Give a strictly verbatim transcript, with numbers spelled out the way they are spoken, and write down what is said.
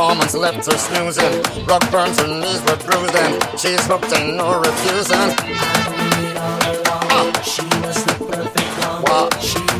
performance left her snoozing. Rock burns, her knees were bruising. She's hooked and no refusing. I knew it all along. Uh. She was the perfect one. What? She